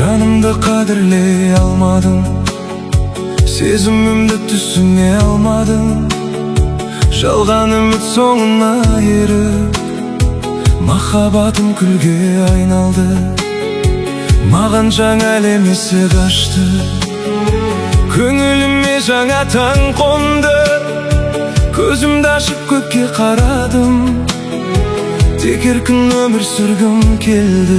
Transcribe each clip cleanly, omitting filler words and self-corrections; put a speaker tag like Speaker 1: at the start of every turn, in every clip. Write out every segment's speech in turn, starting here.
Speaker 1: Жанымды қадірлей алмадың, сезімімді түсіне алмадың. Жалған үміт соңына еріп, махаббатым күлге айналды. Маған жаңа әлем есік ашты, көңіліме жаңа таң қонды. Көзімді ашып көкке қарадым, тек еркін өмір сүргім келді.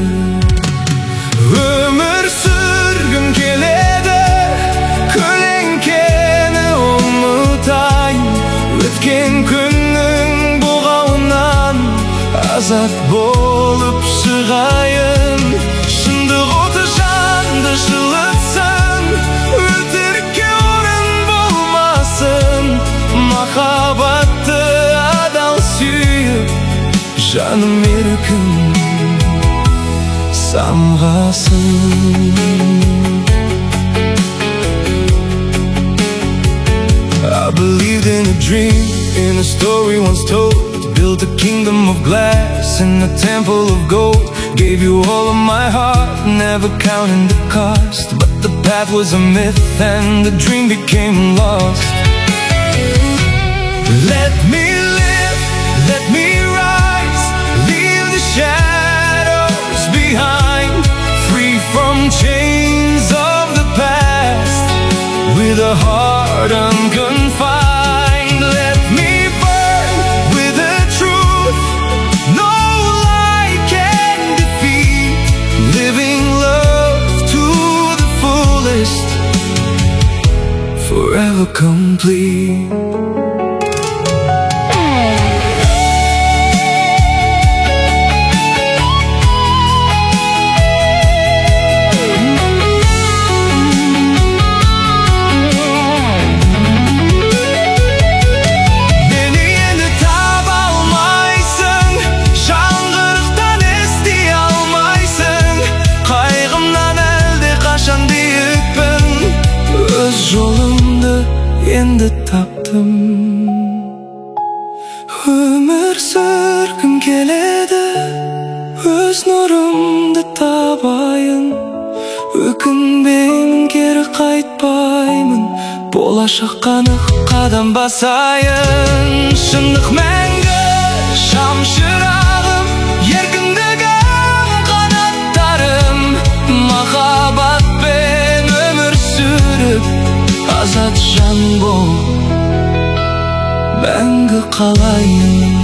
Speaker 1: Өмір сүргім келеді, көлеңкені ұмытайын. Өткен күннің бұғауынан азат болып шығайын. Шындық оты жанды жылытсын, өтірікке орын болмасын. Махаббатты адал сүйіп, жаным еркін самғасын. I believed in a dream, in a story once told. Built a kingdom of glass in a temple of gold. Gave you all of my heart, never counting the cost. But the path was a myth and the dream became lost. Let me live, let me rise, leave the shadows behind. Free from chains of the past, with a heart unconfined. Let me burn with the truth no lie can defeat. Living love to the fullest, forever complete. Жолымды енді таптым. Өмір сүргім келеді, өз нұрымды табайын. Өкінбеймін, кері қайтпаймын, болашаққа нық қадам басайын. Шындық мәңгі шамшырағым, еркіндігім қанаттарым. Махаббатпен өмір сүріп, азат жан болып мәңгі қалайын.